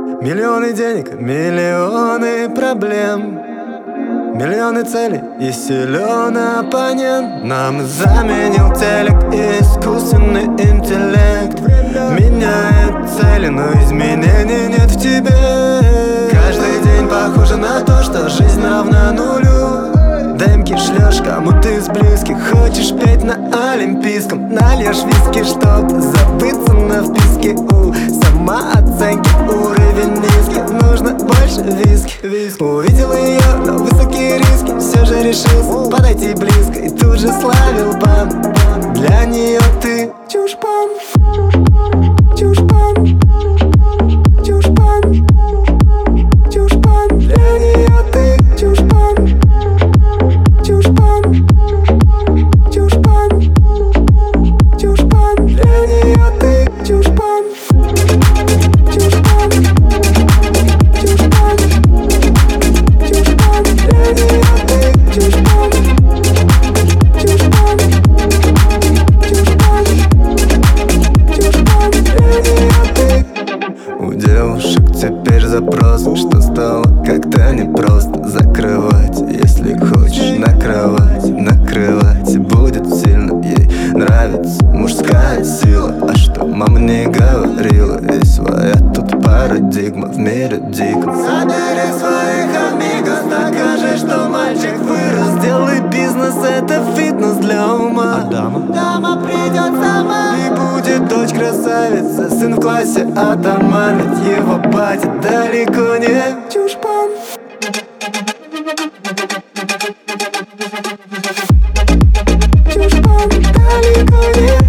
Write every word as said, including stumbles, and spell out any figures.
Миллионы денег, миллионы проблем, миллионы целей и силен оппонент. Нам заменил телек искусственный интеллект. Меняет цели, но изменений нет в тебе. Каждый день похоже на то, что жизнь равна нулю. Демки шлешь кому-то из близких, хочешь петь на олимпийском. Нальешь виски, чтоб забыться на вписке. У самооценки уровень низкий, нужно больше виски, виски. Увидел ее, но высокие риски, все же решился подойти близко и тут же славил бан. Для нее ты чушпан, чушпан, чушпан, чушпан. Для нее ты чушпан, чушпан, чушпан, чушпан. Для нее ты чушпан, чушпан, чушпан, чушпан. Для нее ты чушпан, чушпан, чушпан, чушпан. Для нее ты. У девушек теперь запрос, что стало как-то непросто закрывать. Если хочешь на кровать, накрывать будет сильно. Ей нравится мужская сила, а что мама не говорила? И своя тут парадигма в мире диком. Собери своих амигос, докажи, что мальчик вырос. Сделай бизнес, это фитнес для ума. А дама? Дама придет сама. И будет дочь красавица, сын в классе атаман. Ведь его батя далеко не чушпан. Чушпан далеко не